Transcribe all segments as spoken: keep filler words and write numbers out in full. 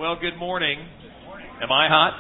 Well, good morning. Am I hot?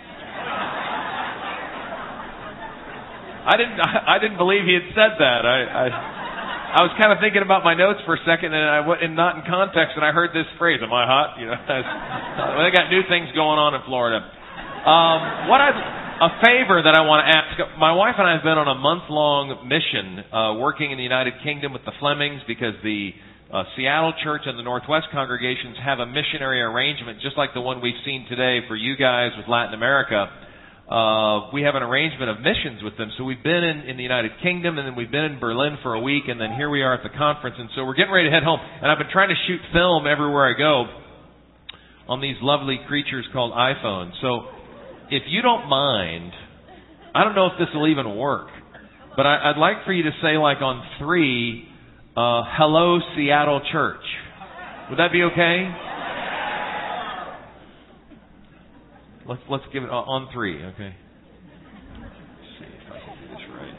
I didn't. I didn't believe he had said that. I, I, I was kind of thinking about my notes for a second, and I went, and not in context, and I heard this phrase, "Am I hot?" You know, well, they got new things going on in Florida. Um, what I, a favor that I want to ask. My wife and I have been on a month-long mission, uh, working in the United Kingdom with the Flemings, because the uh, Seattle Church and the Northwest congregations have a missionary arrangement, just like the one we've seen today for you guys with Latin America. Uh, we have an arrangement of missions with them. So we've been in, in the United Kingdom, and then we've been in Berlin for a week, and then here we are at the conference. And so we're getting ready to head home. And I've been trying to shoot film everywhere I go on these lovely creatures called iPhones. So if you don't mind, I don't know if this will even work, but I, I'd like for you to say, like on three, uh, hello, Seattle Church. Would that be okay? Let's let's give it on three, okay? Let's see if I can do this right.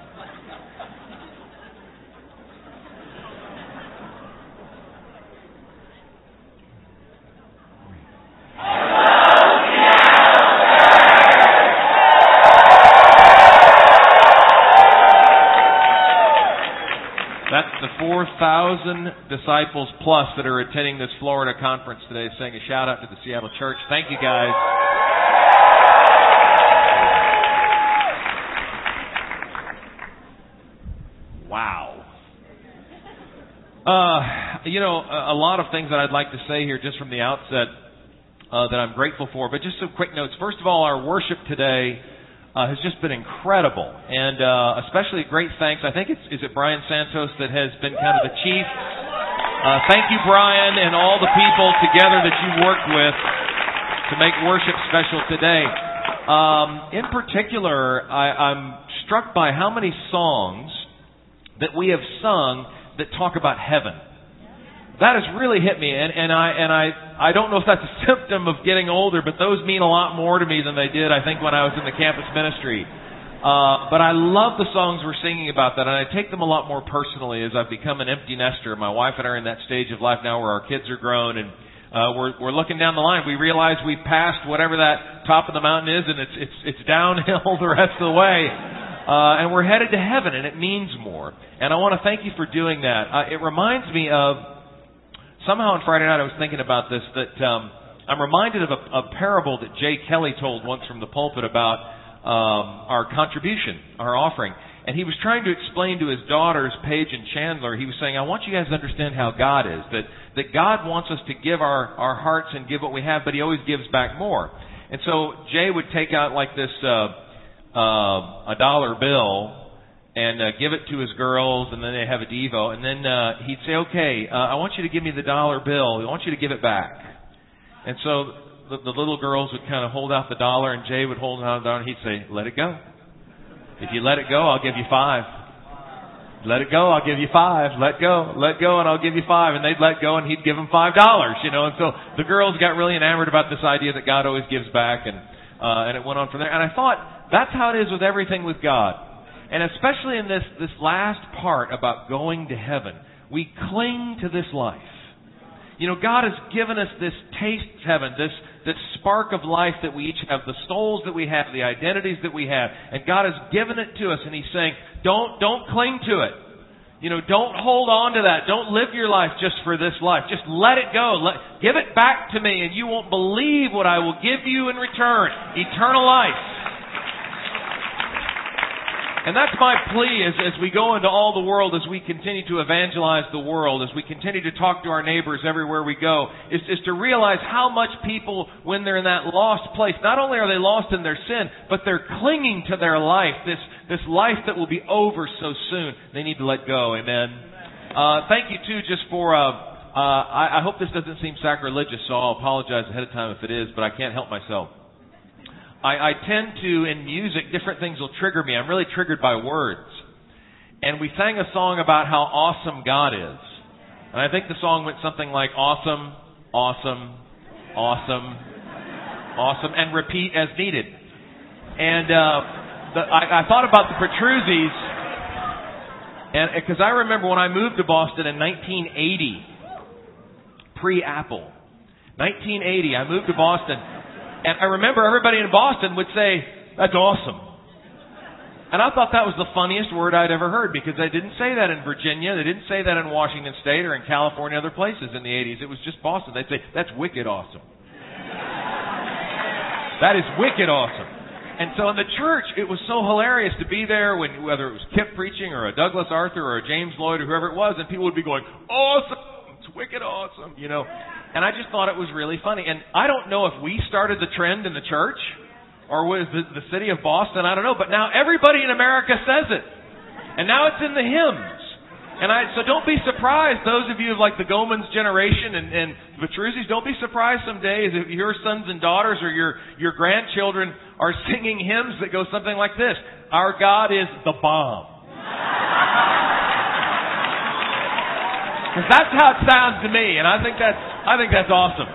That's the four thousand disciples plus that are attending this Florida conference today, saying a shout out to the Seattle Church. Thank you, guys. Wow. Uh, you know, a, a lot of things that I'd like to say here just from the outset uh, that I'm grateful for, but just some quick notes. First of all, our worship today uh, has just been incredible, and uh, especially great thanks. I think it's, is it Brian Santos that has been kind of the chief? Uh, thank you, Brian, and all the people together that you worked with to make worship special today. Um, in particular, I, I'm struck by how many songs that we have sung that talk about heaven. That has really hit me, and, and I and I I don't know if that's a symptom of getting older, but those mean a lot more to me than they did, I think, when I was in the campus ministry. Uh, but I love the songs we're singing about that, and I take them a lot more personally as I've become an empty nester. My wife and I are in that stage of life now where our kids are grown, and uh, we're we're looking down the line. We realize we've passed whatever that top of the mountain is, and it's it's it's downhill the rest of the way. Uh, and we're headed to heaven, and it means more. And I want to thank you for doing that. Uh, it reminds me of, somehow on Friday night I was thinking about this, that um, I'm reminded of a, a parable that Jay Kelly told once from the pulpit about um, our contribution, our offering. And he was trying to explain to his daughters, Paige and Chandler, he was saying, I want you guys to understand how God is, that, that God wants us to give our, our hearts and give what we have, but He always gives back more. And so Jay would take out like this Uh, Uh, a dollar bill and uh, give it to his girls, and then they have a devo, and then uh, he'd say, okay, uh, I want you to give me the dollar bill. I want you to give it back. And so the, the little girls would kind of hold out the dollar, and Jay would hold out the dollar, and he'd say, let it go. If you let it go, I'll give you five. Let it go, I'll give you five. Let go, let go, and I'll give you five. And they'd let go, and he'd give them five dollars, you know. And so the girls got really enamored about this idea that God always gives back, and uh, and it went on from there. And I thought, that's how it is with everything with God. And especially in this, this last part about going to heaven, we cling to this life. You know, God has given us this taste of heaven, this, this spark of life that we each have, the souls that we have, the identities that we have. And God has given it to us, and He's saying, don't, don't cling to it. You know, don't hold on to that. Don't live your life just for this life. Just let it go. Let, give it back to me, and you won't believe what I will give you in return. Eternal life. And that's my plea as, as we go into all the world, as we continue to evangelize the world, as we continue to talk to our neighbors everywhere we go, is, is to realize how much people, when they're in that lost place, not only are they lost in their sin, but they're clinging to their life, this, this life that will be over so soon. They need to let go. Amen. Uh, thank you, too, just for, uh, uh, I, I hope this doesn't seem sacrilegious, so I'll apologize ahead of time if it is, but I can't help myself. I, I tend to, in music, different things will trigger me. I'm really triggered by words. And we sang a song about how awesome God is. And I think the song went something like awesome, awesome, awesome, awesome, and repeat as needed. And uh, the, I, I thought about the Petruzzi's, and because I remember when I moved to Boston in nineteen eighty, pre-Apple, nineteen eighty, I moved to Boston. And I remember everybody in Boston would say, "That's awesome." And I thought that was the funniest word I'd ever heard, because they didn't say that in Virginia. They didn't say that in Washington State or in California, other places in the eighties. It was just Boston. They'd say, "That's wicked awesome." That is wicked awesome. And so in the church, it was so hilarious to be there, when whether it was Kip preaching or a Douglas Arthur or a James Lloyd or whoever it was, and people would be going, "Awesome! It's wicked awesome!" You know. And I just thought it was really funny. And I don't know if we started the trend in the church, or was the, the city of Boston, I don't know. But now everybody in America says it. And now it's in the hymns. And I, so don't be surprised, those of you of like the Gomans generation and, and Vitruzzis, don't be surprised some days if your sons and daughters or your, your grandchildren are singing hymns that go something like this: "Our God is the bomb." Because that's how it sounds to me, and I think that's, I think that's awesome.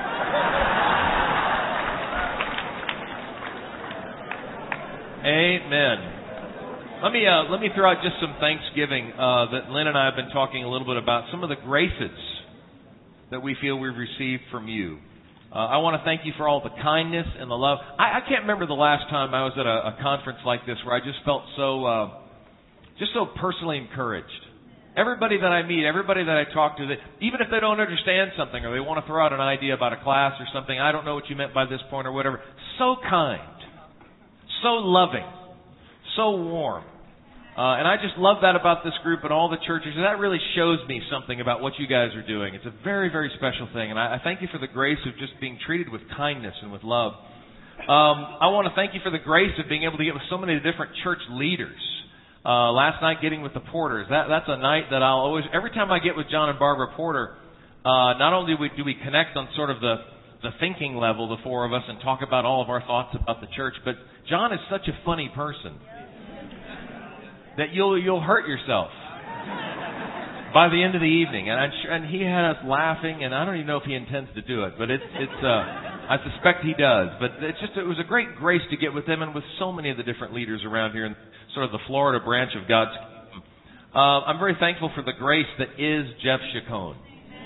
Amen. Let me uh, let me throw out just some Thanksgiving uh, that Lynn and I have been talking a little bit about. Some of the graces that we feel we've received from you. Uh, I want to thank you for all the kindness and the love. I, I can't remember the last time I was at a, a conference like this where I just felt so uh, just so personally encouraged. Everybody that I meet, everybody that I talk to, that even if they don't understand something or they want to throw out an idea about a class or something, I don't know what you meant by this point or whatever. So kind, so loving, so warm. Uh, and I just love that about this group and all the churches. And that really shows me something about what you guys are doing. It's a very, very special thing. And I, I thank you for the grace of just being treated with kindness and with love. Um, I want to thank you for the grace of being able to get with so many different church leaders. Uh, last night getting with the Porters. That, that's a night that I'll always, every time I get with John and Barbara Porter, uh, not only do we, do we connect on sort of the, the thinking level, the four of us, and talk about all of our thoughts about the church, but John is such a funny person that you'll you'll hurt yourself by the end of the evening. And I, and he had us laughing, and I don't even know if he intends to do it, but it's it's uh, I suspect he does. But it's just it was a great grace to get with him and with so many of the different leaders around here in sort of the Florida branch of God's kingdom. Uh, I'm very thankful for the grace that is Jeff Chacon.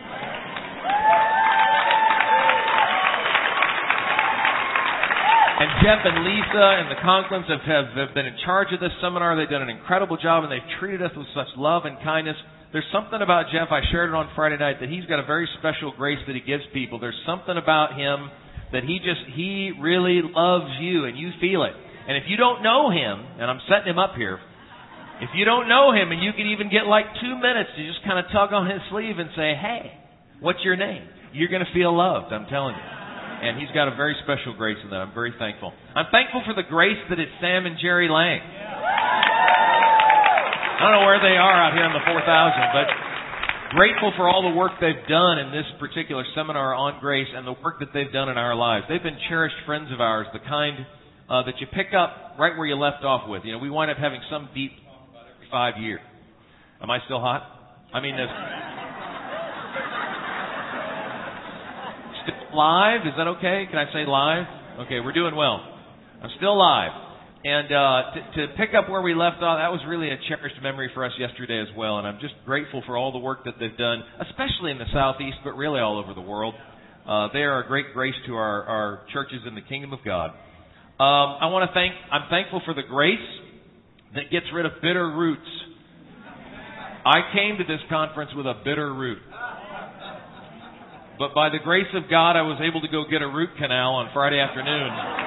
And Jeff and Lisa and the Conklins have, have, have been in charge of this seminar. They've done an incredible job, and they've treated us with such love and kindness. There's something about Jeff, I shared it on Friday night, that he's got a very special grace that he gives people. There's something about him that he just, he really loves you, and you feel it. And if you don't know him, and I'm setting him up here, if you don't know him, and you can even get like two minutes to just kind of tug on his sleeve and say, "Hey, what's your name?" You're going to feel loved, I'm telling you. And he's got a very special grace in that. I'm very thankful. I'm thankful for the grace that is Sam and Jerry Lang. I don't know where they are out here in the four thousand, but grateful for all the work they've done in this particular seminar on grace and the work that they've done in our lives. They've been cherished friends of ours, the kind uh, that you pick up right where you left off with. You know, we wind up having some deep talk about every five years. Am I still hot? I mean, this... Live? Is that okay? Can I say live? Okay, we're doing well. I'm still live. And uh, to, to pick up where we left off, that was really a cherished memory for us yesterday as well. And I'm just grateful for all the work that they've done, especially in the Southeast, but really all over the world. Uh, they are a great grace to our, our churches in the kingdom of God. Um, I want to thank, I'm thankful for the grace that gets rid of bitter roots. I came to this conference with a bitter root. But by the grace of God, I was able to go get a root canal on Friday afternoon.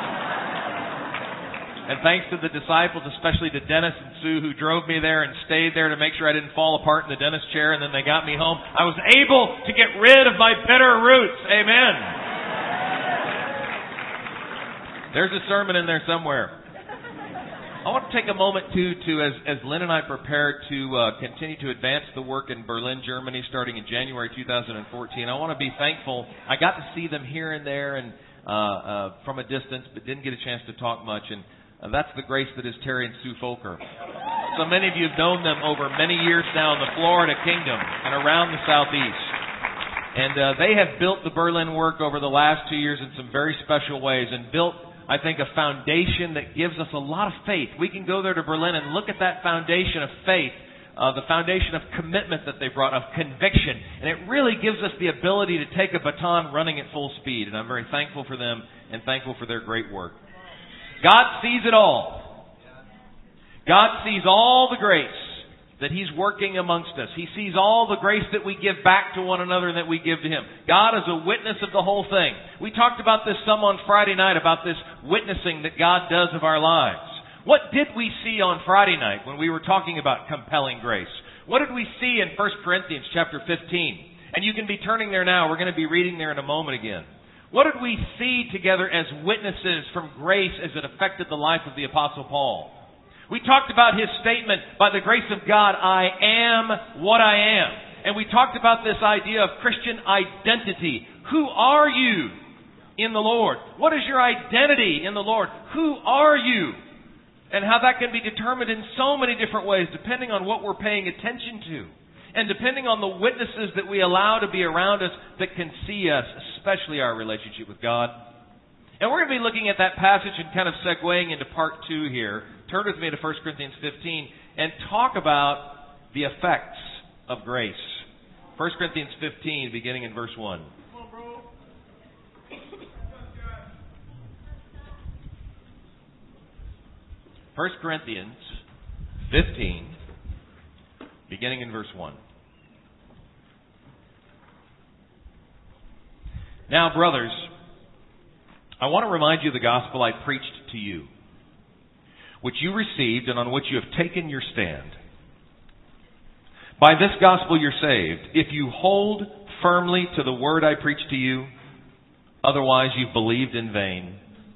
And thanks to the disciples, especially to Dennis and Sue, who drove me there and stayed there to make sure I didn't fall apart in the dentist chair, and then they got me home, I was able to get rid of my bitter roots. Amen. There's a sermon in there somewhere. I want to take a moment, too, to as, as Lynn and I prepare to uh, continue to advance the work in Berlin, Germany, starting in January two thousand fourteen. I want to be thankful. I got to see them here and there and uh, uh, from a distance, but didn't get a chance to talk much. And uh, that's the grace that is Terry and Sue Folker. So many of you have known them over many years now in the Florida Kingdom and around the Southeast. And uh, they have built the Berlin work over the last two years in some very special ways and built, I think, a foundation that gives us a lot of faith. We can go there to Berlin and look at that foundation of faith uh, the foundation of commitment that they brought, of conviction. And it really gives us the ability to take a baton running at full speed. And I'm very thankful for them and thankful for their great work. God sees it all. God sees all the grace that He's working amongst us. He sees all the grace that we give back to one another and that we give to Him. God is a witness of the whole thing. We talked about this some on Friday night, about this witnessing that God does of our lives. What did we see on Friday night when we were talking about compelling grace? What did we see in First Corinthians chapter fifteen? And you can be turning there now. We're going to be reading there in a moment again. What did we see together as witnesses from grace as it affected the life of the Apostle Paul? We talked about his statement, by the grace of God, I am what I am. And we talked about this idea of Christian identity. Who are you in the Lord? What is your identity in the Lord? Who are you? And how that can be determined in so many different ways, depending on what we're paying attention to. And depending on the witnesses that we allow to be around us that can see us, especially our relationship with God. And we're going to be looking at that passage and kind of segueing into part two here. Turn with me to First Corinthians fifteen and talk about the effects of grace. First Corinthians fifteen, beginning in verse one. First Corinthians fifteen, beginning in verse one. Now, brothers, I want to remind you of the gospel I preached to you, which you received and on which you have taken your stand. By this gospel you're saved, if you hold firmly to the word I preached to you. Otherwise you've believed in vain.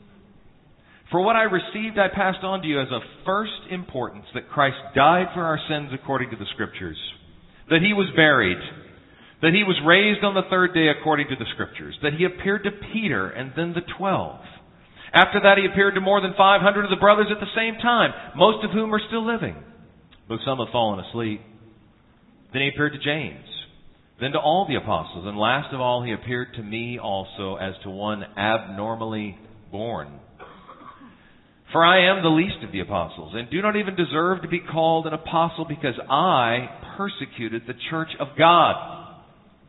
For what I received I passed on to you as of first importance, that Christ died for our sins according to the Scriptures, that He was buried, that He was raised on the third day according to the Scriptures, that He appeared to Peter and then the twelve. After that He appeared to more than five hundred of the brothers at the same time, most of whom are still living, though some have fallen asleep. Then He appeared to James, then to all the apostles, and last of all He appeared to me also as to one abnormally born. For I am the least of the apostles, and do not even deserve to be called an apostle, because I persecuted the church of God.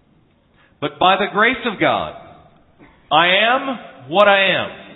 But by the grace of God, I am what I am.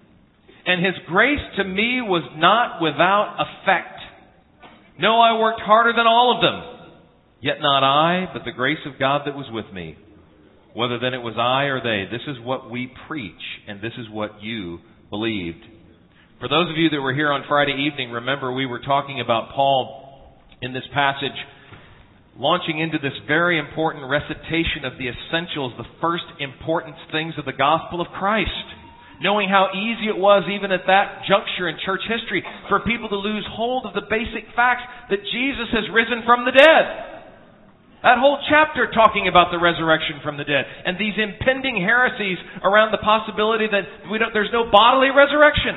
And His grace to me was not without effect. No, I worked harder than all of them. Yet not I, but the grace of God that was with me. Whether then it was I or they, this is what we preach, and this is what you believed. For those of you that were here on Friday evening, remember we were talking about Paul in this passage, launching into this very important recitation of the essentials, the first important things of the gospel of Christ. Knowing how easy it was, even at that juncture in church history, for people to lose hold of the basic facts that Jesus has risen from the dead. That whole chapter talking about the resurrection from the dead, and these impending heresies around the possibility that we don't, there's no bodily resurrection.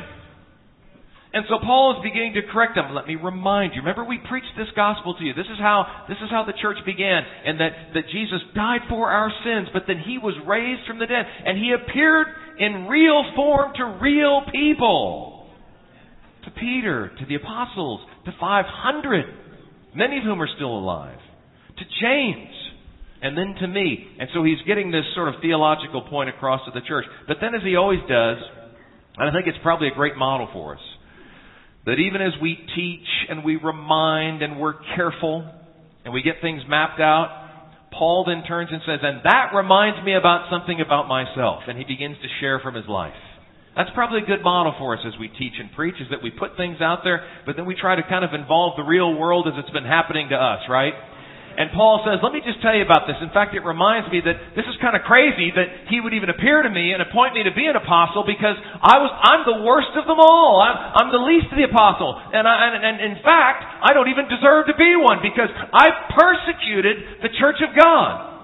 And so Paul is beginning to correct them. Let me remind you. Remember, we preached this gospel to you. This is how this is how the church began, and that, that Jesus died for our sins, but then He was raised from the dead, and He appeared in real form to real people. To Peter, to the apostles, to five hundred, many of whom are still alive. To James, and then to me. And so he's getting this sort of theological point across to the church. But then, as he always does, and I think it's probably a great model for us, that even as we teach and we remind and we're careful and we get things mapped out, Paul then turns and says, and that reminds me about something about myself. And he begins to share from his life. That's probably a good model for us as we teach and preach, is that we put things out there, but then we try to kind of involve the real world as it's been happening to us, right? And Paul says, let me just tell you about this. In fact, it reminds me that this is kind of crazy that he would even appear to me and appoint me to be an apostle, because I was, I'm the worst of them all. I'm, I'm the least of the apostle. And, I, and, and in fact, I don't even deserve to be one, because I persecuted the church of God.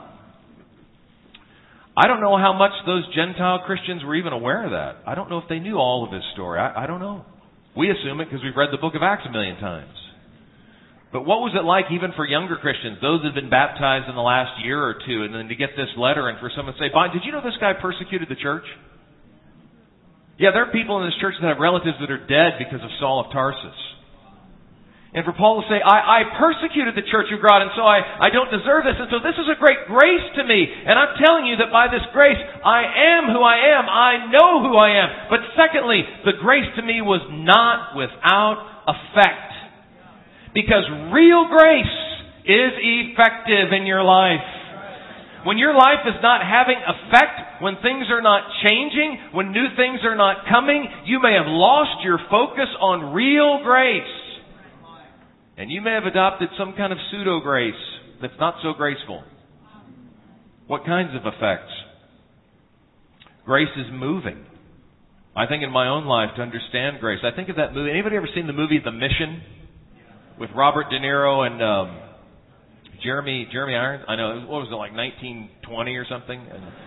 I don't know how much those Gentile Christians were even aware of that. I don't know if they knew all of his story. I, I don't know. We assume it because we've read the book of Acts a million times. But what was it like even for younger Christians, those that have been baptized in the last year or two, and then to get this letter and for someone to say, Bob, did you know this guy persecuted the church? Yeah, there are people in this church that have relatives that are dead because of Saul of Tarsus. And for Paul to say, I, I persecuted the church of God, and so I, I don't deserve this. And so this is a great grace to me. And I'm telling you that by this grace, I am who I am. I know who I am. But secondly, the grace to me was not without effect. Because real grace is effective in your life. When your life is not having effect, when things are not changing, when new things are not coming, you may have lost your focus on real grace. And you may have adopted some kind of pseudo-grace that's not so graceful. What kinds of effects? Grace is moving. I think in my own life, to understand grace, I think of that movie. Anybody ever seen the movie The Mission? With Robert De Niro and um, Jeremy Jeremy Irons? I know, what was it, like nineteen twenty or something?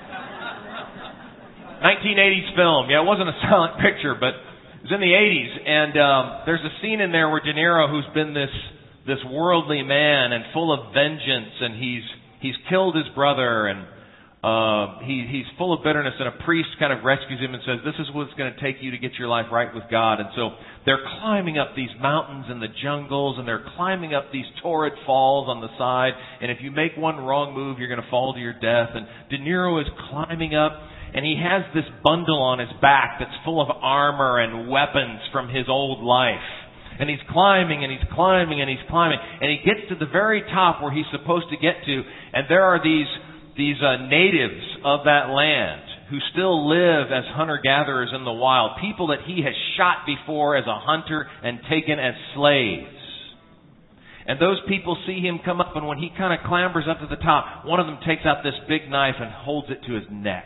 nineteen eighties film. Yeah, it wasn't a silent picture, but it was in the eighties, and um, there's a scene in there where De Niro, who's been this this worldly man and full of vengeance, and he's he's killed his brother, and uh, he he's full of bitterness, and a priest kind of rescues him and says, "This is what it's going to take you to get your life right with God." And so they're climbing up these mountains in the jungles, and they're climbing up these torrid falls on the side, and if you make one wrong move, you're going to fall to your death. And De Niro is climbing up, and he has this bundle on his back that's full of armor and weapons from his old life. And he's climbing and he's climbing and he's climbing. And he gets to the very top where he's supposed to get to. And there are these, these uh, natives of that land who still live as hunter-gatherers in the wild. People that he has shot before as a hunter and taken as slaves. And those people see him come up, and when he kind of clambers up to the top, one of them takes out this big knife and holds it to his neck.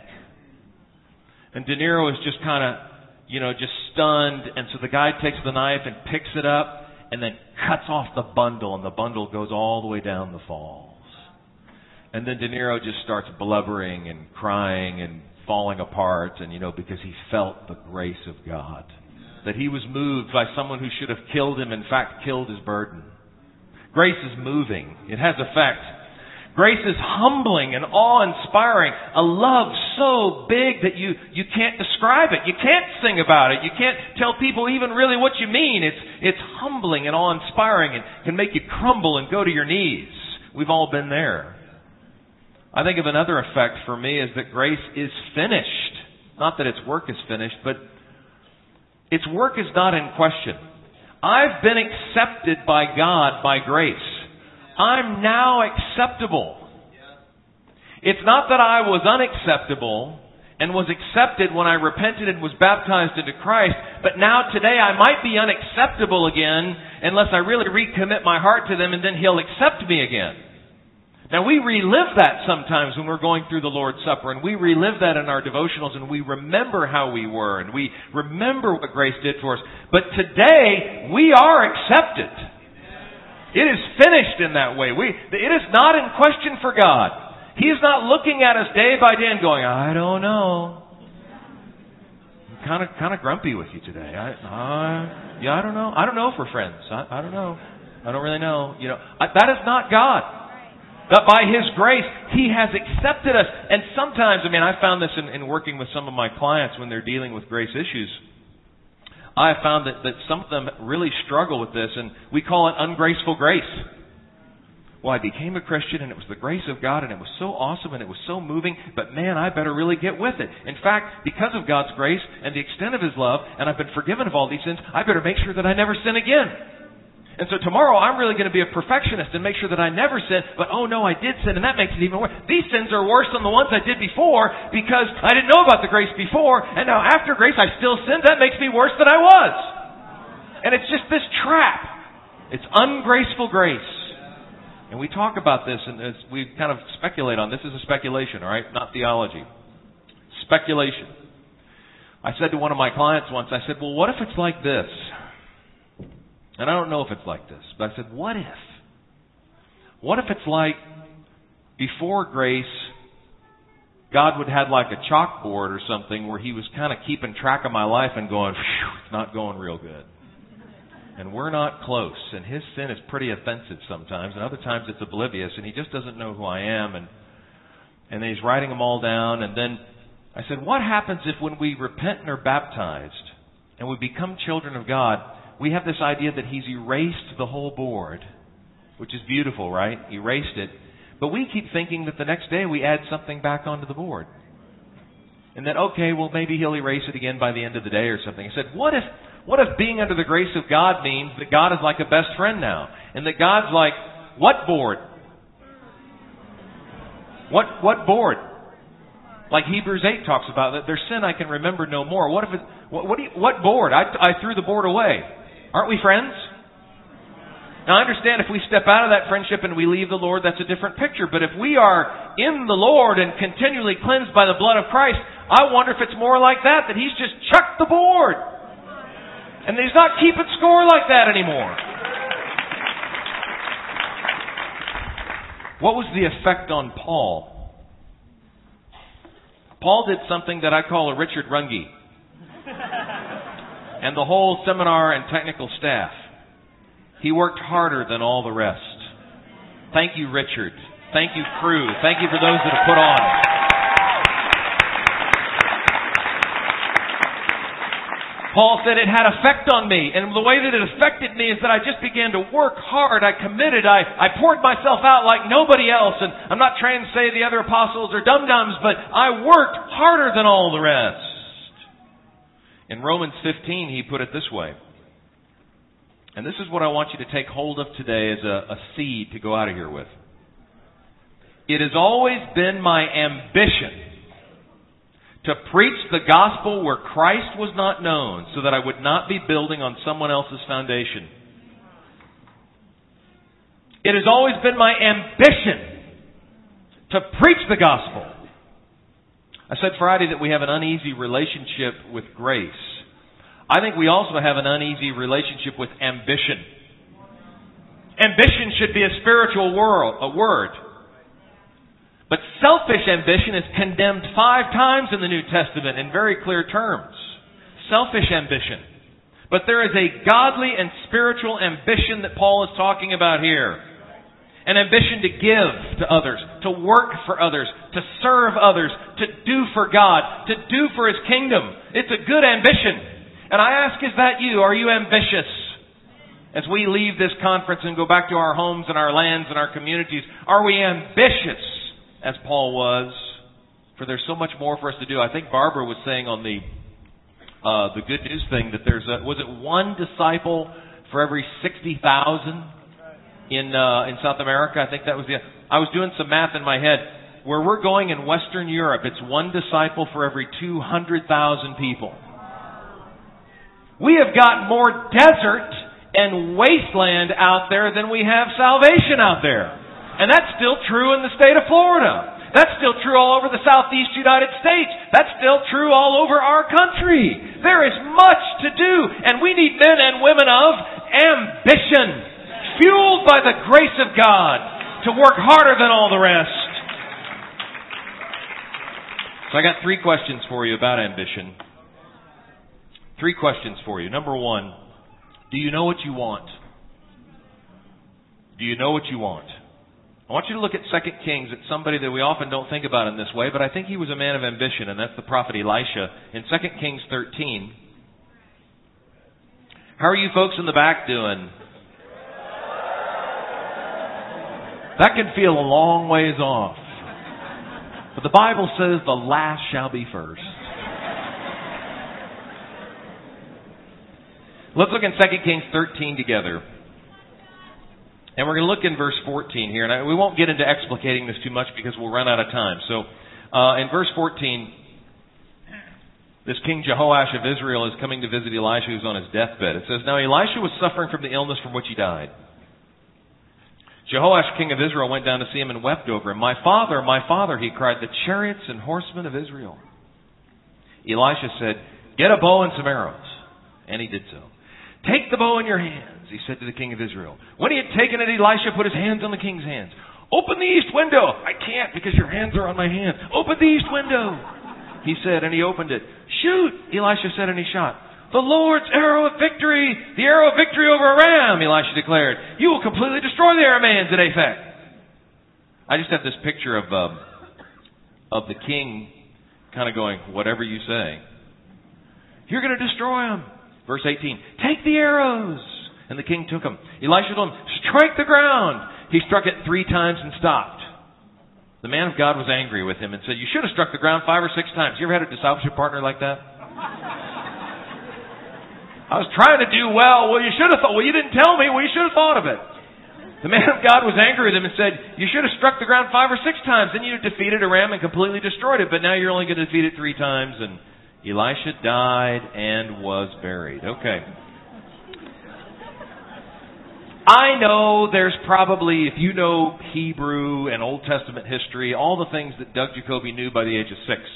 And De Niro is just kind of, you know, just stunned. And so the guy takes the knife and picks it up and then cuts off the bundle. And the bundle goes all the way down the falls. And then De Niro just starts blubbering and crying and falling apart. And, you know, because he felt the grace of God. That he was moved by someone who should have killed him, in fact, killed his burden. Grace is moving. It has effect. Grace is humbling and awe-inspiring. A love so big that you, you can't describe it. You can't sing about it. You can't tell people even really what you mean. It's, it's humbling and awe-inspiring and can make you crumble and go to your knees. We've all been there. I think of another effect for me is that grace is finished. Not that its work is finished, but its work is not in question. I've been accepted by God by grace. I'm now acceptable. It's not that I was unacceptable and was accepted when I repented and was baptized into Christ, but now today I might be unacceptable again unless I really recommit my heart to them, and then He'll accept me again. Now we relive that sometimes when we're going through the Lord's Supper, and we relive that in our devotionals, and we remember how we were, and we remember what grace did for us. But today, we are accepted. It is finished in that way. We, it is not in question for God. He is not looking at us day by day and going, I don't know. I'm kind of kind of grumpy with you today. I, uh, yeah, I don't know. I don't know if we're friends. I, I don't know. I don't really know. You know, I, that is not God. But by His grace, He has accepted us. And sometimes, I mean, I found this in, in working with some of my clients when they're dealing with grace issues. I have found that, that some of them really struggle with this, and we call it ungraceful grace. Well, I became a Christian, and it was the grace of God, and it was so awesome, and it was so moving, but man, I better really get with it. In fact, because of God's grace and the extent of His love, and I've been forgiven of all these sins, I better make sure that I never sin again. And so tomorrow I'm really going to be a perfectionist and make sure that I never sin, but oh no, I did sin, and that makes it even worse. These sins are worse than the ones I did before because I didn't know about the grace before, and now after grace I still sinned. That makes me worse than I was. And it's just this trap. It's ungraceful grace. And we talk about this, and as we kind of speculate on this. Is a speculation, all right? Not theology. Speculation. I said to one of my clients once, I said, well, what if it's like this? And I don't know if it's like this, but I said, what if? What if it's like before grace, God would have like a chalkboard or something where He was kind of keeping track of my life and going, it's not going real good. And we're not close. And His sin is pretty offensive sometimes, and other times it's oblivious, and He just doesn't know who I am. And, and then He's writing them all down. And then I said, what happens if when we repent and are baptized and we become children of God, we have this idea that He's erased the whole board, which is beautiful, right? Erased it. But we keep thinking that the next day we add something back onto the board. And then, okay, well, maybe He'll erase it again by the end of the day or something. I said, what if, what if being under the grace of God means that God is like a best friend now? And that God's like, what board? What, what board? Like Hebrews eight talks about, that their sin I can remember no more. What if it, what, what, do you, what board? I, I threw the board away. Aren't we friends? Now I understand if we step out of that friendship and we leave the Lord, that's a different picture. But if we are in the Lord and continually cleansed by the blood of Christ, I wonder if it's more like that, that He's just chucked the board. And He's not keeping score like that anymore. What was the effect on Paul? Paul did something that I call a Richard Runge. And the whole seminar and technical staff. He worked harder than all the rest. Thank you, Richard. Thank you, crew. Thank you for those that have put on. Paul said it had effect on me. And the way that it affected me is that I just began to work hard. I committed. I, I poured myself out like nobody else. And I'm not trying to say the other apostles are dum-dums, but I worked harder than all the rest. In Romans fifteen, he put it this way. And this is what I want you to take hold of today as a, a seed to go out of here with. It has always been my ambition to preach the gospel where Christ was not known, so that I would not be building on someone else's foundation. It has always been my ambition to preach the gospel. I said Friday that we have an uneasy relationship with grace. I think we also have an uneasy relationship with ambition. Ambition should be a spiritual world, a word. But selfish ambition is condemned five times in the New Testament in very clear terms. Selfish ambition. But there is a godly and spiritual ambition that Paul is talking about here. An ambition to give to others, to work for others, to serve others, to do for God, to do for His kingdom. It's a good ambition. And I ask, is that you? Are you ambitious? As we leave this conference and go back to our homes and our lands and our communities, are we ambitious, as Paul was? For there's so much more for us to do. I think Barbara was saying on the uh, the good news thing that there's a, was it one disciple for every sixty thousand in uh, in South America? I think that was the. I was doing some math in my head. Where we're going in Western Europe, it's one disciple for every two hundred thousand people. We have got more desert and wasteland out there than we have salvation out there. And that's still true in the state of Florida. That's still true all over the southeast United States. That's still true all over our country. There is much to do, and we need men and women of ambition, fueled by the grace of God, to work harder than all the rest. So I got three questions for you about ambition. Three questions for you. Number one, do you know what you want? Do you know what you want? I want you to look at Second Kings, at somebody that we often don't think about in this way, but I think he was a man of ambition, and that's the prophet Elisha. In Second Kings thirteen, how are you folks in the back doing? That can feel a long ways off. But the Bible says the last shall be first. Let's look in Second Kings thirteen together. And we're going to look in verse fourteen here. And I, we won't get into explicating this too much because we'll run out of time. So uh, in verse fourteen, this King Jehoash of Israel is coming to visit Elisha, who's on his deathbed. It says, now Elisha was suffering from the illness from which he died. Jehoash, king of Israel, went down to see him and wept over him. My father, my father, he cried, the chariots and horsemen of Israel. Elisha said, get a bow and some arrows. And he did so. Take the bow in your hands, he said to the king of Israel. When he had taken it, Elisha put his hands on the king's hands. Open the east window. I can't because your hands are on my hands. Open the east window, he said, and he opened it. Shoot, Elisha said, and he shot. The Lord's arrow of victory, the arrow of victory over Aram, Elisha declared. You will completely destroy the Arameans at Aphek. I just have this picture of um, of the king kind of going, whatever you say. You're going to destroy them. Verse eighteen, take the arrows. And the king took them. Elisha told him, strike the ground. He struck it three times and stopped. The man of God was angry with him and said, you should have struck the ground five or six times. You ever had a discipleship partner like that? I was trying to do well. Well, you should have thought. Well, you didn't tell me. Well, you should have thought of it. The man of God was angry with him and said, you should have struck the ground five or six times. Then you defeated Aram and completely destroyed it. But now you're only going to defeat it three times. And Elisha died and was buried. Okay. I know there's probably, if you know Hebrew and Old Testament history, all the things that Doug Jacoby knew by the age of six.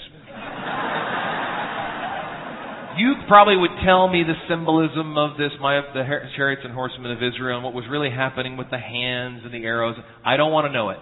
You probably would tell me the symbolism of this, my the chariots and horsemen of Israel, and what was really happening with the hands and the arrows. I don't want to know it.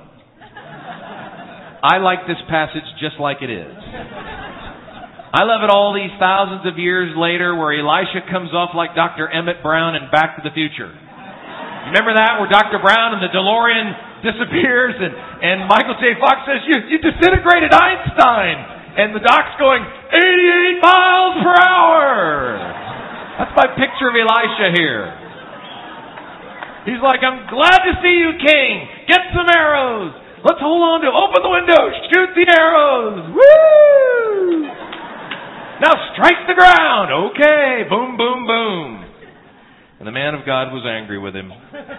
I like this passage just like it is. I love it all these thousands of years later where Elisha comes off like Doctor Emmett Brown in Back to the Future. Remember that, where Doctor Brown and the DeLorean disappears and, and Michael J. Fox says, you, you disintegrated Einstein. And the doc's going, eighty-eight miles per hour. That's my picture of Elisha here. He's like, I'm glad to see you, king. Get some arrows. Let's hold on to it. Open the window. Shoot the arrows. Woo! Now strike the ground. Okay. Boom, boom, boom. And the man of God was angry with him.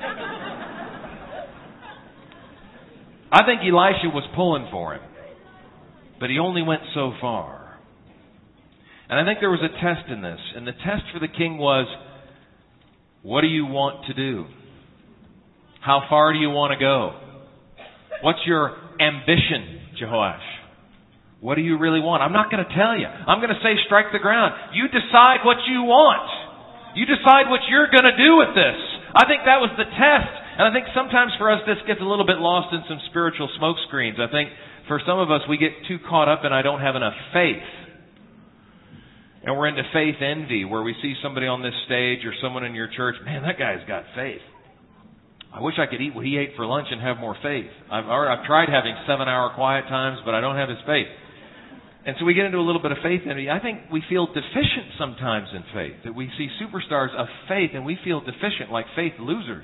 I think Elisha was pulling for him. But he only went so far. And I think there was a test in this. And the test for the king was, what do you want to do? How far do you want to go? What's your ambition, Jehoash? What do you really want? I'm not going to tell you. I'm going to say strike the ground. You decide what you want. You decide what you're going to do with this. I think that was the test. And I think sometimes for us this gets a little bit lost in some spiritual smoke screens. I think for some of us, we get too caught up in I don't have enough faith. And we're into faith envy, where we see somebody on this stage or someone in your church, man, that guy's got faith. I wish I could eat what he ate for lunch and have more faith. I've, I've tried having seven-hour quiet times, but I don't have his faith. And so we get into a little bit of faith envy. I think we feel deficient sometimes in faith. That we see superstars of faith and we feel deficient, like faith losers.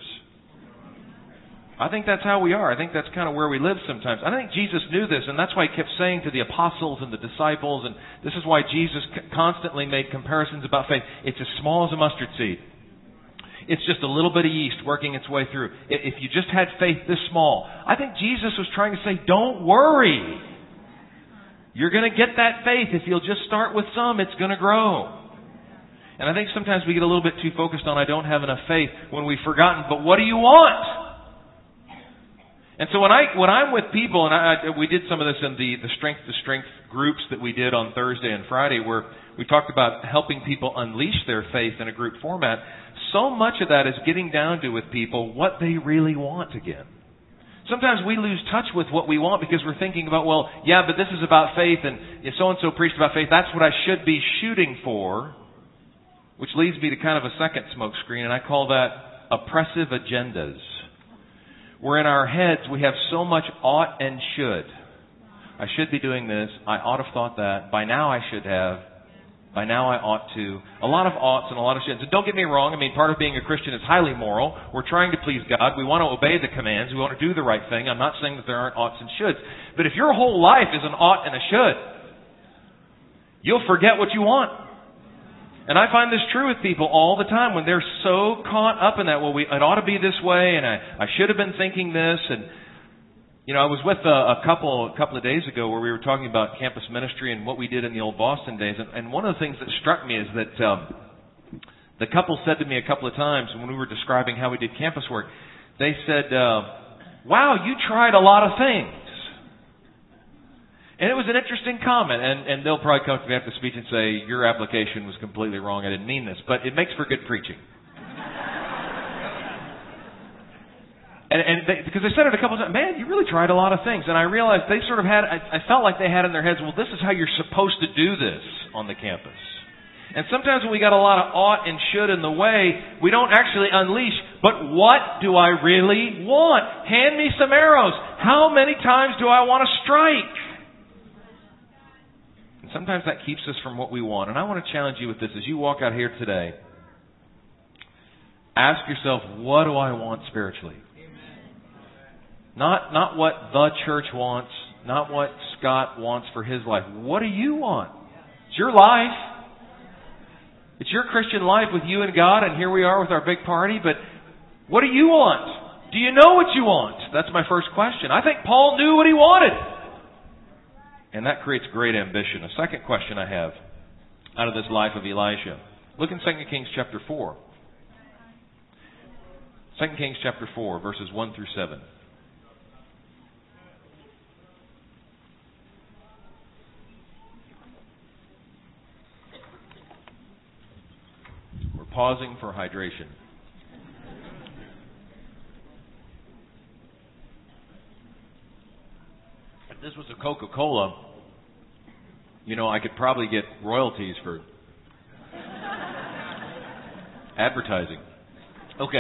I think that's how we are. I think that's kind of where we live sometimes. I think Jesus knew this, and that's why he kept saying to the apostles and the disciples, and this is why Jesus constantly made comparisons about faith. It's as small as a mustard seed. It's just a little bit of yeast working its way through. If you just had faith this small, I think Jesus was trying to say, don't worry. You're going to get that faith. If you'll just start with some, it's going to grow. And I think sometimes we get a little bit too focused on I don't have enough faith when we've forgotten, but what do you want? And so when I when I'm with people, and I, I, we did some of this in the, the strength to strength groups that we did on Thursday and Friday, where we talked about helping people unleash their faith in a group format. So much of that is getting down to with people what they really want again. Sometimes we lose touch with what we want because we're thinking about, well, yeah, but this is about faith, and if so-and-so preached about faith, that's what I should be shooting for, which leads me to kind of a second smoke screen, and I call that oppressive agendas. Where in our heads we have so much ought and should. I should be doing this. I ought to have thought that. By now I should have. By now I ought to. A lot of oughts and a lot of shoulds. And don't get me wrong. I mean, part of being a Christian is highly moral. We're trying to please God. We want to obey the commands. We want to do the right thing. I'm not saying that there aren't oughts and shoulds. But if your whole life is an ought and a should, you'll forget what you want. And I find this true with people all the time when they're so caught up in that. Well, we, it ought to be this way, and I, I should have been thinking this. And you know, I was with a, a couple a couple of days ago where we were talking about campus ministry and what we did in the old Boston days. And, and one of the things that struck me is that um, the couple said to me a couple of times when we were describing how we did campus work, they said, uh, "Wow, you tried a lot of things." And it was an interesting comment, and, and they'll probably come to me after the speech and say, your application was completely wrong, I didn't mean this, but it makes for good preaching. and and they, because they said it a couple of times, man, you really tried a lot of things. And I realized they sort of had, I, I felt like they had in their heads, well, this is how you're supposed to do this on the campus. And sometimes when we got a lot of ought and should in the way, we don't actually unleash, but what do I really want? Hand me some arrows. How many times do I want to strike? Sometimes that keeps us from what we want. And I want to challenge you with this. As you walk out here today, Ask yourself, what do I want spiritually? Not, not what the church wants, not what Scott wants for his life. What do you want? It's your life. It's your Christian life with you and God, and here we are with our big party, but what do you want? Do you know what you want? That's my first question. I think Paul knew what he wanted. And that creates great ambition. A second question I have out of this life of Elisha. Look in Second Kings chapter four. Second Kings chapter four, verses one through seven. We're pausing for hydration. If this was a Coca-Cola, you know, I could probably get royalties for advertising. Okay.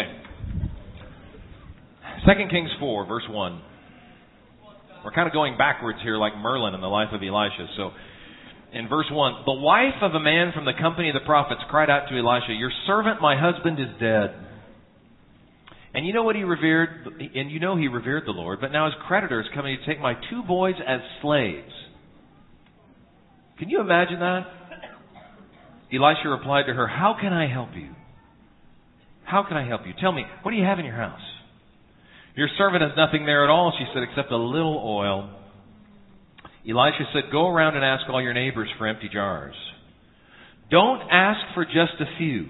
Second Kings four, verse one. We're kind of going backwards here like Merlin in the life of Elisha. So, in verse one, the wife of a man from the company of the prophets cried out to Elisha, "Your servant, my husband, is dead." And you know what he revered? And you know he revered the Lord, but now his creditor is coming to take my two boys as slaves. Can you imagine that? Elisha replied to her, "How can I help you? How can I help you? Tell me, what do you have in your house?" "Your servant has nothing there at all," she said, "except a little oil." Elisha said, "Go around and ask all your neighbors for empty jars. Don't ask for just a few.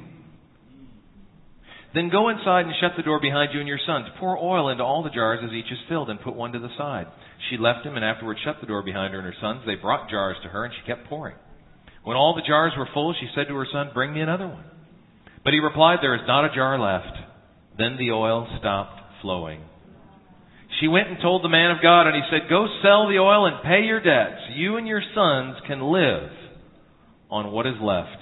Then go inside and shut the door behind you and your sons. Pour oil into all the jars as each is filled and put one to the side." She left him and afterwards shut the door behind her and her sons. They brought jars to her and she kept pouring. When all the jars were full, she said to her son, "Bring me another one." But he replied, "There is not a jar left." Then the oil stopped flowing. She went and told the man of God, and he said, "Go sell the oil and pay your debts. You and your sons can live on what is left."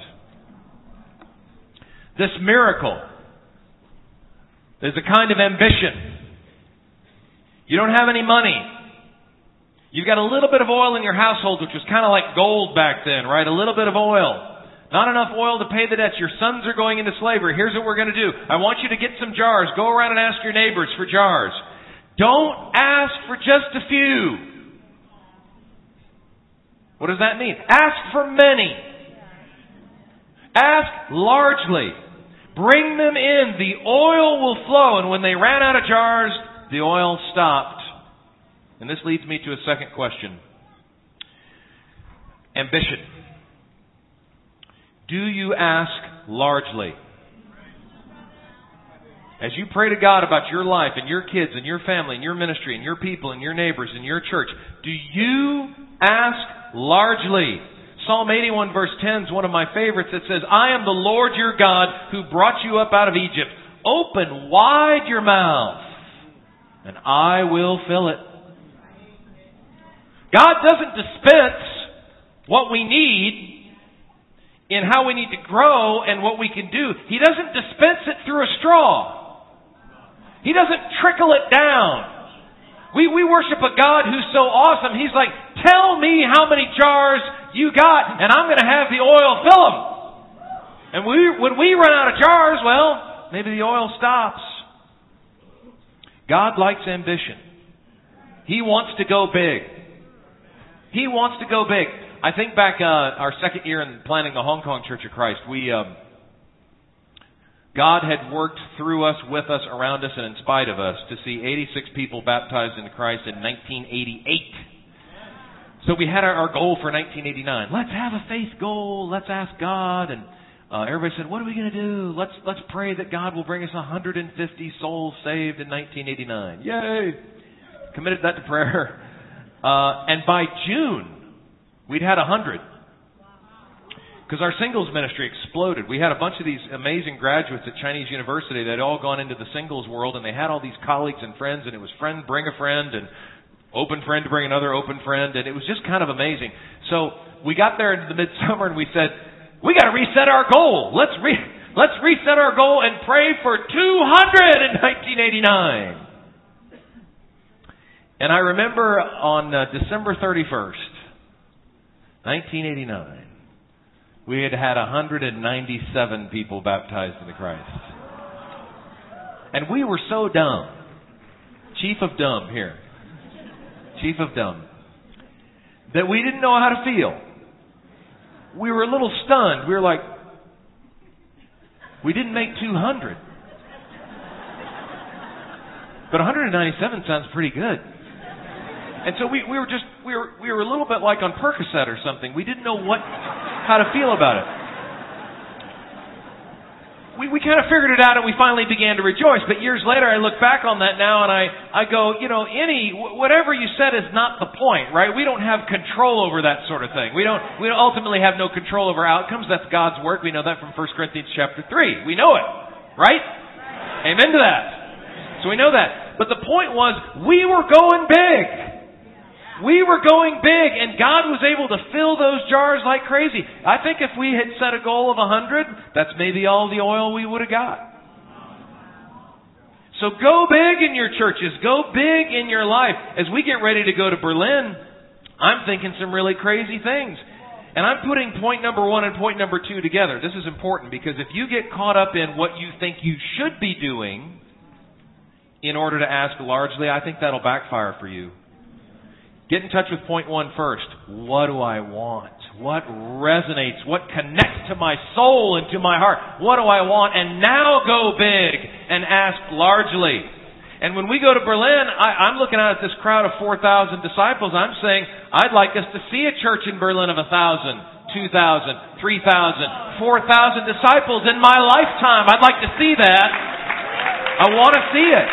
This miracle is a kind of ambition. You don't have any money. You've got a little bit of oil in your household, which was kind of like gold back then, right? A little bit of oil. Not enough oil to pay the debts. Your sons are going into slavery. Here's what we're going to do. I want you to get some jars. Go around and ask your neighbors for jars. Don't ask for just a few. What does that mean? Ask for many. Ask largely. Bring them in. The oil will flow. And when they ran out of jars, the oil stopped. And this leads me to a second question. Ambition. Do you ask largely? As you pray to God about your life and your kids and your family and your ministry and your people and your neighbors and your church, do you ask largely? Psalm eighty-one verse ten is one of my favorites. It says, "I am the Lord your God who brought you up out of Egypt. Open wide your mouth and I will fill it." God doesn't dispense what we need in how we need to grow and what we can do. He doesn't dispense it through a straw. He doesn't trickle it down. We, we worship a God who's so awesome. He's like, "Tell me how many jars you got and I'm going to have the oil fill them." And we, when we run out of jars, well, maybe the oil stops. God likes ambition. He wants to go big. He wants to go big. I think back uh, our second year in planning the Hong Kong Church of Christ, we um, God had worked through us, with us, around us, and in spite of us to see eighty-six people baptized into Christ in nineteen eighty-eight. So we had our, our goal for nineteen eighty-nine. Let's have a faith goal. Let's ask God. And uh, everybody said, "What are we going to do? Let's let's pray that God will bring us one hundred fifty souls saved in nineteen eighty-nine." Yay! Committed that to prayer. Uh, and by June, we'd had one hundred. Because our singles ministry exploded. We had a bunch of these amazing graduates at Chinese University that had all gone into the singles world, and they had all these colleagues and friends, and it was friend bring a friend, and open friend to bring another open friend, and it was just kind of amazing. So we got there into the midsummer, and we said, we got to reset our goal. Let's re- let's reset our goal and pray for two hundred in nineteen eighty-nine. And I remember on uh, December thirty-first, nineteen eighty-nine, we had had one hundred ninety-seven people baptized into Christ. And we were so dumb. Chief of dumb here. Chief of dumb. That we didn't know how to feel. We were a little stunned. We were like, we didn't make two hundred. But one hundred ninety-seven sounds pretty good. And so we, we were just, we were, we were a little bit like on Percocet or something. We didn't know what, how to feel about it. We, we kind of figured it out and we finally began to rejoice. But years later I look back on that now and I, I go, you know, any, whatever you said is not the point, right? We don't have control over that sort of thing. We don't, we ultimately have no control over outcomes. That's God's work. We know that from First Corinthians chapter three. We know it, right? Amen to that. So we know that. But the point was, we were going big. We were going big, and God was able to fill those jars like crazy. I think if we had set a goal of one hundred, that's maybe all the oil we would have got. So go big in your churches. Go big in your life. As we get ready to go to Berlin, I'm thinking some really crazy things. And I'm putting point number one and point number two together. This is important because if you get caught up in what you think you should be doing in order to ask largely, I think that'll backfire for you. Get in touch with point one first. What do I want? What resonates? What connects to my soul and to my heart? What do I want? And now go big and ask largely. And when we go to Berlin, I, I'm looking out at this crowd of four thousand disciples. I'm saying, I'd like us to see a church in Berlin of one thousand, two thousand, three thousand, four thousand disciples in my lifetime. I'd like to see that. I want to see it.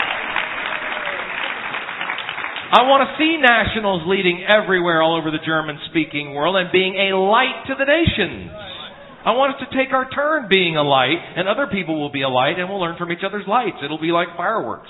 I want to see nationals leading everywhere all over the German-speaking world and being a light to the nations. I want us to take our turn being a light, and other people will be a light, and we'll learn from each other's lights. It'll be like fireworks.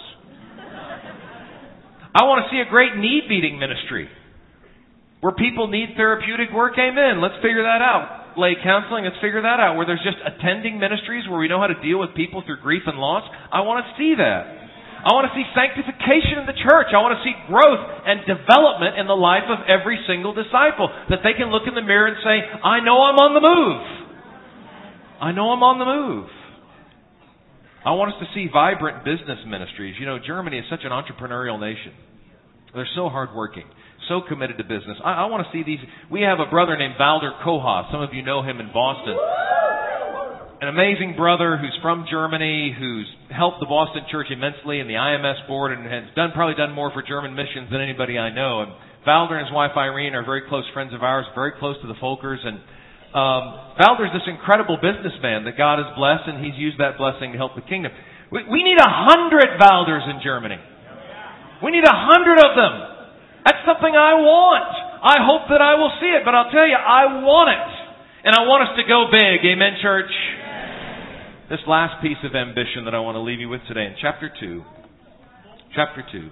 I want to see a great need-meeting ministry where people need therapeutic work. Amen. Let's figure that out. Lay counseling, let's figure that out. Where there's just attending ministries where we know how to deal with people through grief and loss. I want to see that. I want to see sanctification in the church. I want to see growth and development in the life of every single disciple. That they can look in the mirror and say, I know I'm on the move. I know I'm on the move. I want us to see vibrant business ministries. You know, Germany is such an entrepreneurial nation. They're so hardworking, so committed to business. I, I want to see these. We have a brother named Valder Koha. Some of you know him in Boston. An amazing brother who's from Germany, who's helped the Boston Church immensely and the I M S board and has done probably done more for German missions than anybody I know. And Valder and his wife Irene are very close friends of ours, very close to the Folkers. And um, Valder's this incredible businessman that God has blessed, and he's used that blessing to help the kingdom. We, we need a hundred Valders in Germany. We need a hundred of them. That's something I want. I hope that I will see it, but I'll tell you, I want it. And I want us to go big. Amen, church? This last piece of ambition that I want to leave you with today in chapter two. Chapter two.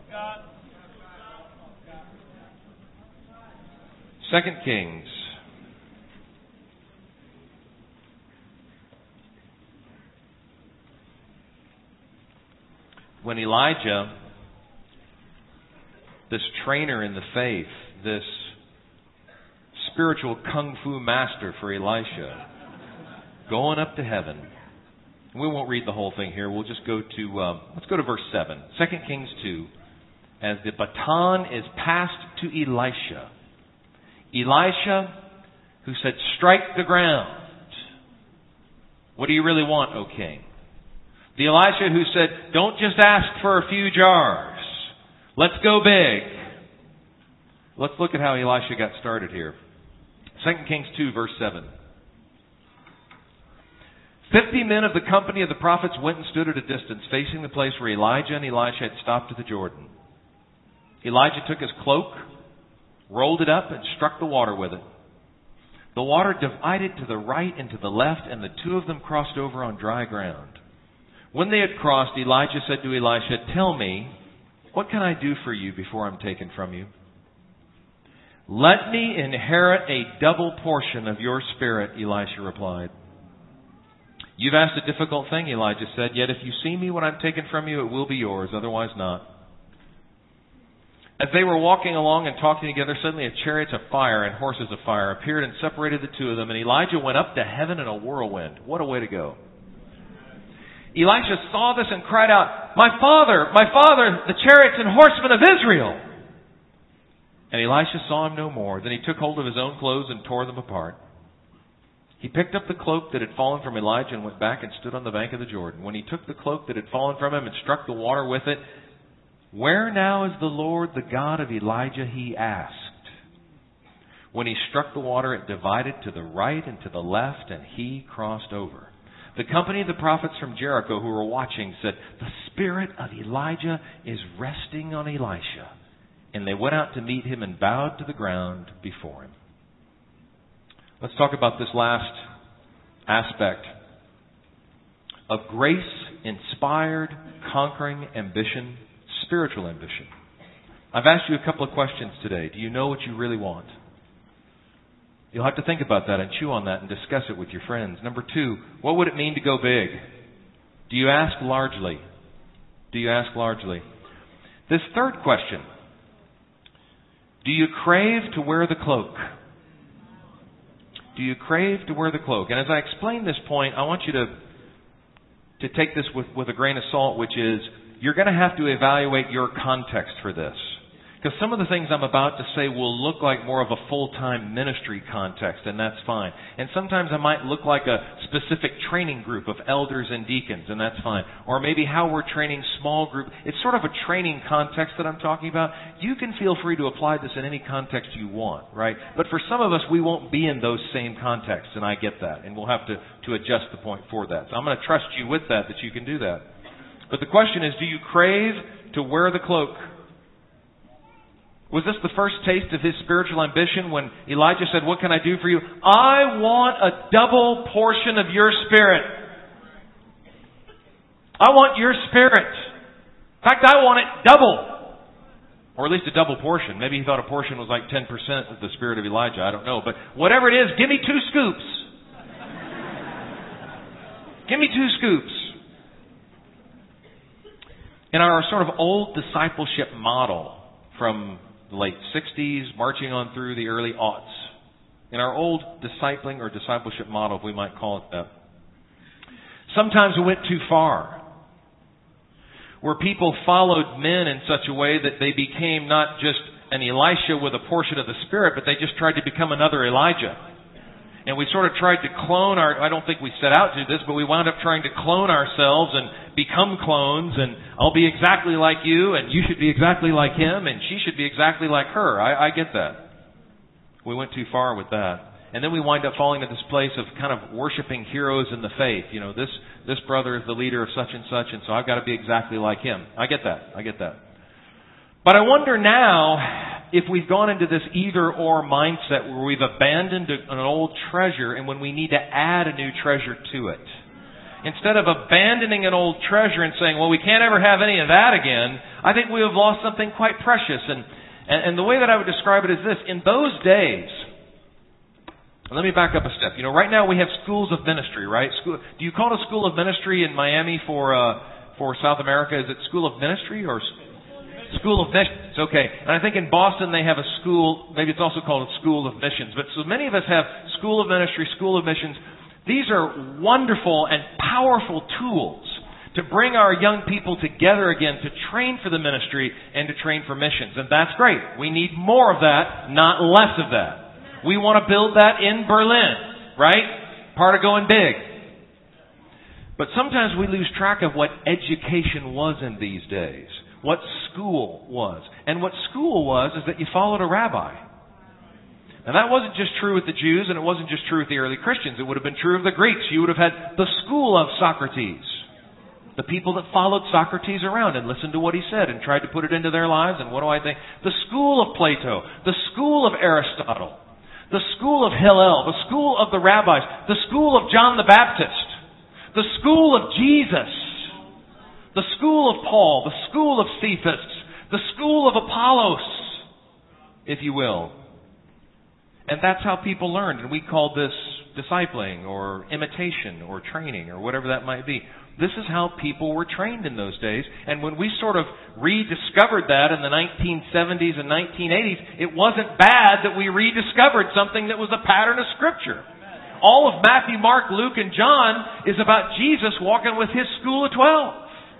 Second Kings. When Elijah, this trainer in the faith, this spiritual kung fu master for Elisha, going up to heaven. We won't read the whole thing here. We'll just go to, um, let's go to verse seven. Second Kings two. As the baton is passed to Elisha. Elisha, who said, strike the ground. What do you really want, O king? The Elisha who said, don't just ask for a few jars. Let's go big. Let's look at how Elisha got started here. Second Kings two, verse seven. Fifty men of the company of the prophets went and stood at a distance, facing the place where Elijah and Elisha had stopped at the Jordan. Elijah took his cloak, rolled it up, and struck the water with it. The water divided to the right and to the left, and the two of them crossed over on dry ground. When they had crossed, Elijah said to Elisha, tell me, what can I do for you before I'm taken from you? Let me inherit a double portion of your spirit, Elisha replied. You've asked a difficult thing, Elijah said, yet if you see me when I'm taken from you, it will be yours, otherwise not. As they were walking along and talking together, suddenly a chariot of fire and horses of fire appeared and separated the two of them, and Elijah went up to heaven in a whirlwind. What a way to go. Elisha saw this and cried out, "My father, my father, the chariots and horsemen of Israel!" And Elisha saw him no more. Then he took hold of his own clothes and tore them apart. He picked up the cloak that had fallen from Elijah and went back and stood on the bank of the Jordan. When he took the cloak that had fallen from him and struck the water with it, "Where now is the Lord, the God of Elijah?" he asked. When he struck the water, it divided to the right and to the left, and he crossed over. The company of the prophets from Jericho who were watching said, "The spirit of Elijah is resting on Elisha." And they went out to meet him and bowed to the ground before him. Let's talk about this last aspect of grace-inspired, conquering ambition, spiritual ambition. I've asked you a couple of questions today. Do you know what you really want? You'll have to think about that and chew on that and discuss it with your friends. Number two, what would it mean to go big? Do you ask largely? Do you ask largely? This third question, do you crave to wear the cloak? Do you crave to wear the cloak? And as I explain this point, I want you to, to take this with, with a grain of salt, which is, you're going to have to evaluate your context for this. Because some of the things I'm about to say will look like more of a full-time ministry context, and that's fine. And sometimes I might look like a specific training group of elders and deacons, and that's fine. Or maybe how we're training small group. It's sort of a training context that I'm talking about. You can feel free to apply this in any context you want, right? But for some of us, we won't be in those same contexts, and I get that. And we'll have to, to adjust the point for that. So I'm going to trust you with that, that you can do that. But the question is, do you crave to wear the cloak? Was this the first taste of his spiritual ambition when Elijah said, "What can I do for you?" "I want a double portion of your spirit. I want your spirit. In fact, I want it double." Or at least a double portion. Maybe he thought a portion was like ten percent of the spirit of Elijah. I don't know. But whatever it is, give me two scoops. Give me two scoops. In our sort of old discipleship model from the late sixties, marching on through the early aughts. In our old discipling or discipleship model, if we might call it that. Sometimes we went too far. Where people followed men in such a way that they became not just an Elisha with a portion of the Spirit, but they just tried to become another Elijah. And we sort of tried to clone our, I don't think we set out to do this, but we wound up trying to clone ourselves and become clones, and I'll be exactly like you, and you should be exactly like him, and she should be exactly like her. I, I get that. We went too far with that. And then we wind up falling into this place of kind of worshiping heroes in the faith. You know, this, this brother is the leader of such and such, and so I've got to be exactly like him. I get that. I get that. But I wonder now if we've gone into this either-or mindset where we've abandoned an old treasure and when we need to add a new treasure to it. Instead of abandoning an old treasure and saying, well, we can't ever have any of that again, I think we have lost something quite precious. And, and, and the way that I would describe it is this. In those days, let me back up a step. You know, right now we have schools of ministry, right? School, do you call it a school of ministry in Miami for uh, for South America? Is it school of ministry or school of missions? Okay. And I think in Boston they have a school, maybe it's also called a school of missions. But so many of us have school of ministry, school of missions. These are wonderful and powerful tools to bring our young people together again, to train for the ministry and to train for missions. And that's great. We need more of that, not less of that. We want to build that in Berlin, right? Part of going big. But sometimes we lose track of what education was in these days. What school was. And what school was is that you followed a rabbi. And that wasn't just true with the Jews, and it wasn't just true with the early Christians. It would have been true of the Greeks. You would have had the school of Socrates. The people that followed Socrates around and listened to what he said and tried to put it into their lives. And what do I think? The school of Plato. The school of Aristotle. The school of Hillel. The school of the rabbis. The school of John the Baptist. The school of Jesus. The school of Paul. The school of Cephas. The school of Apollos, if you will. And that's how people learned. And we call this discipling or imitation or training or whatever that might be. This is how people were trained in those days. And when we sort of rediscovered that in the nineteen seventies and nineteen eighties, it wasn't bad that we rediscovered something that was a pattern of Scripture. All of Matthew, Mark, Luke, and John is about Jesus walking with his school of twelve.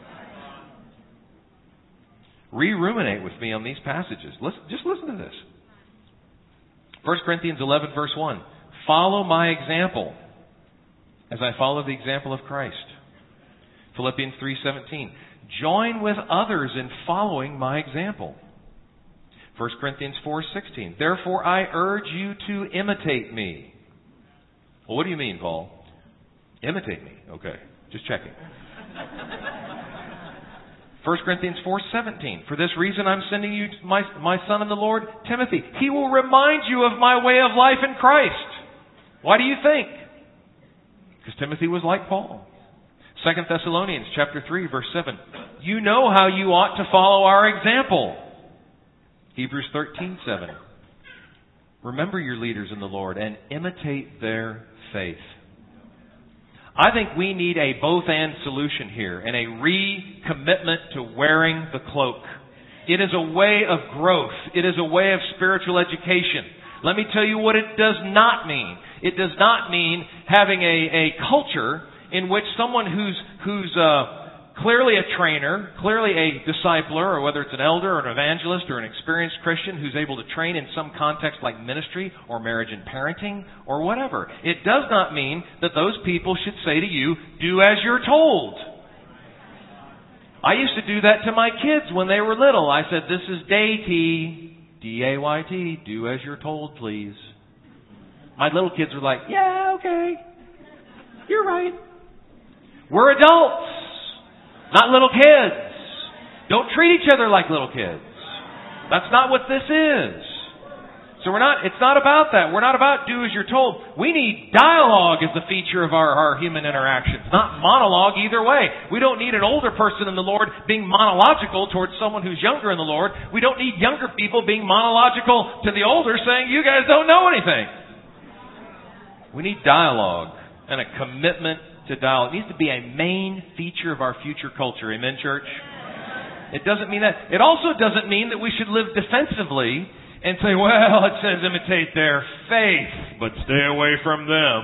Re-ruminate with me on these passages. Listen, just listen to this. First Corinthians eleven, verse one. Follow my example as I follow the example of Christ. Philippians three seventeen. Join with others in following my example. First Corinthians four sixteen. Therefore I urge you to imitate me. Well, what do you mean, Paul? Imitate me. Okay, just checking. First Corinthians four seventeen. For this reason I'm sending you my, my son in the Lord, Timothy. He will remind you of my way of life in Christ. Why do you think? Because Timothy was like Paul. Second Thessalonians chapter three, verse seven. You know how you ought to follow our example. Hebrews thirteen seven. Remember your leaders in the Lord and imitate their faith. I think we need a both-and solution here and a recommitment to wearing the cloak. It is a way of growth. It is a way of spiritual education. Let me tell you what it does not mean. It does not mean having a, a culture in which someone who's who's uh, clearly a trainer, clearly a discipler, or whether it's an elder or an evangelist or an experienced Christian who's able to train in some context like ministry or marriage and parenting or whatever. It does not mean that those people should say to you, do as you're told. I used to do that to my kids when they were little. I said, this is Day-T, D A Y T, do as you're told, please. My little kids were like, yeah, okay. You're right. We're adults, not little kids. Don't treat each other like little kids. That's not what this is. So we're not, it's not about that. We're not about do as you're told. We need dialogue as the feature of our, our human interactions, not monologue either way. We don't need an older person in the Lord being monological towards someone who's younger in the Lord. We don't need younger people being monological to the older saying, you guys don't know anything. We need dialogue and a commitment to dialogue. It needs to be a main feature of our future culture. Amen, church? It doesn't mean that. It also doesn't mean that we should live defensively and say, well, it says imitate their faith, but stay away from them.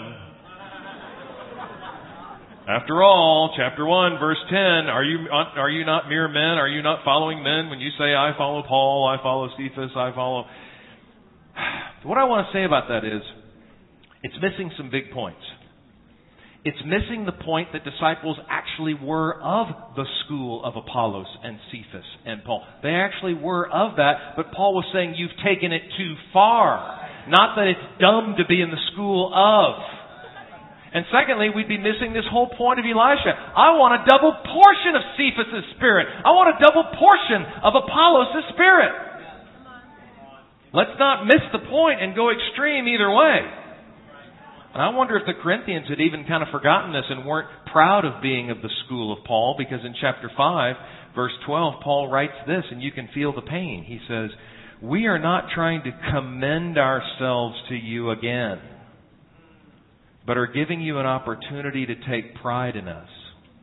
After all, chapter one, verse ten, are you are you not mere men? Are you not following men when you say, I follow Paul, I follow Cephas, I follow... What I want to say about that is, it's missing some big points. It's missing the point that disciples actually were of the school of Apollos and Cephas and Paul. They actually were of that, but Paul was saying you've taken it too far. Not that it's dumb to be in the school of. And secondly, we'd be missing this whole point of Elisha. I want a double portion of Cephas' spirit. I want a double portion of Apollos' spirit. Let's not miss the point and go extreme either way. And I wonder if the Corinthians had even kind of forgotten this and weren't proud of being of the school of Paul, because in chapter five, verse twelve, Paul writes this, and you can feel the pain. He says, we are not trying to commend ourselves to you again, but are giving you an opportunity to take pride in us.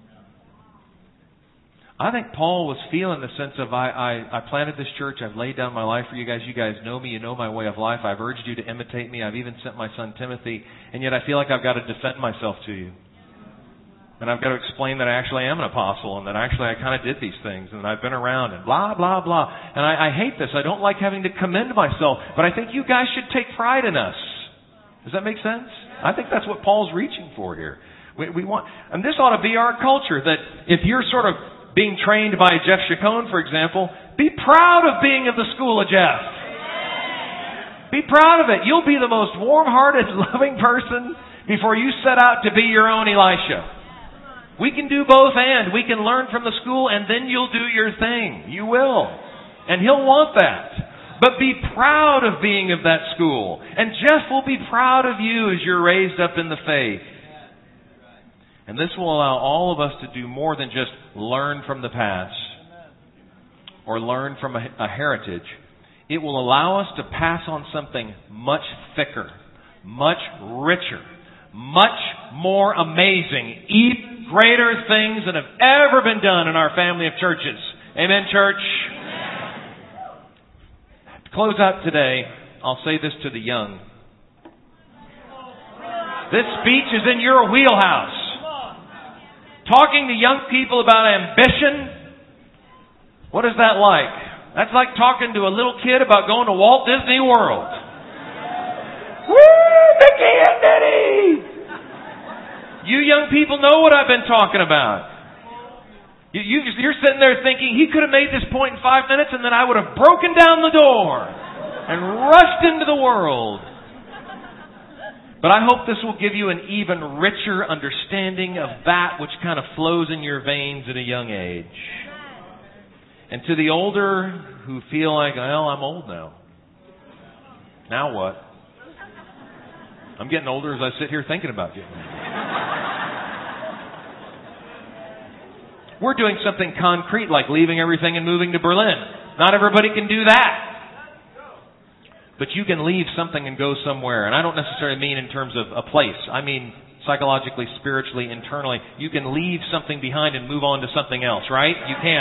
I think Paul was feeling the sense of, I, I, I planted this church, I've laid down my life for you guys, you guys know me, you know my way of life, I've urged you to imitate me, I've even sent my son Timothy, and yet I feel like I've got to defend myself to you. And I've got to explain that I actually am an apostle, and that actually I kind of did these things, and I've been around, and blah, blah, blah. And I, I hate this, I don't like having to commend myself, but I think you guys should take pride in us. Does that make sense? I think that's what Paul's reaching for here. We, we want, and this ought to be our culture, that if you're sort of being trained by Jeff Chacon, for example, be proud of being of the school of Jeff. Be proud of it. You'll be the most warm-hearted, loving person before you set out to be your own Elisha. We can do both and. We can learn from the school and then you'll do your thing. You will. And he'll want that. But be proud of being of that school. And Jeff will be proud of you as you're raised up in the faith. And this will allow all of us to do more than just learn from the past or learn from a, a heritage. It will allow us to pass on something much thicker, much richer, much more amazing, even greater things than have ever been done in our family of churches. Amen, church? Amen. To close out today, I'll say this to the young. This speech is in your wheelhouse. Talking to young people about ambition, what is that like? That's like talking to a little kid about going to Walt Disney World. Woo, Mickey and Minnie! You young people know what I've been talking about. You, you just, you're sitting there thinking, he could have made this point in five minutes and then I would have broken down the door and rushed into the world. But I hope this will give you an even richer understanding of that which kind of flows in your veins at a young age. And to the older who feel like, well, I'm old now. Now what? I'm getting older as I sit here thinking about getting older. We're doing something concrete like leaving everything and moving to Berlin. Not everybody can do that. But you can leave something and go somewhere. And I don't necessarily mean in terms of a place. I mean psychologically, spiritually, internally. You can leave something behind and move on to something else, right? You can.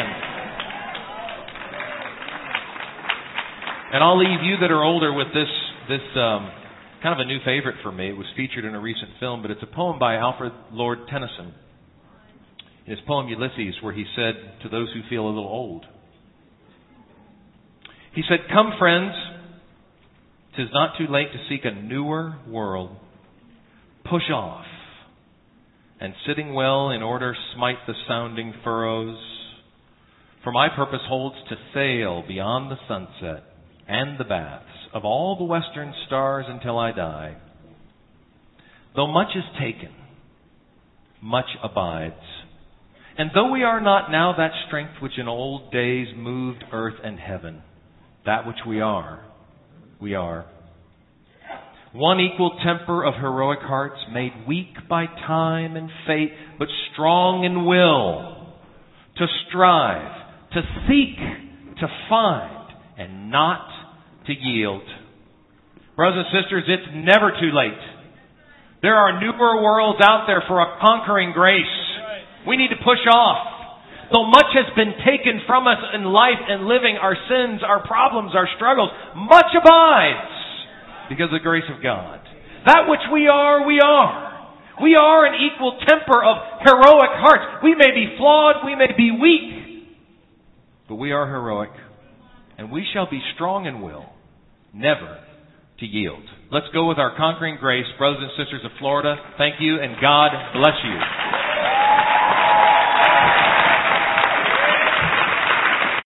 And I'll leave you that are older with this, this um, kind of a new favorite for me. It was featured in a recent film, but it's a poem by Alfred Lord Tennyson. In his poem Ulysses, where he said to those who feel a little old, he said, "Come, friends, 'tis not too late to seek a newer world. Push off, and sitting well in order smite the sounding furrows. For my purpose holds to sail beyond the sunset and the baths of all the western stars until I die. Though much is taken, much abides. And though we are not now that strength which in old days moved earth and heaven, that which we are, we are. One equal temper of heroic hearts, made weak by time and fate, but strong in will, to strive, to seek, to find, and not to yield." Brothers and sisters, it's never too late. There are newer worlds out there for a conquering grace. We need to push off. Though much has been taken from us in life and living, our sins, our problems, our struggles, much abides because of the grace of God. That which we are, we are. We are an equal temper of heroic hearts. We may be flawed, we may be weak, but we are heroic, and we shall be strong in will, never to yield. Let's go with our conquering grace. Brothers and sisters of Florida, thank you, and God bless you.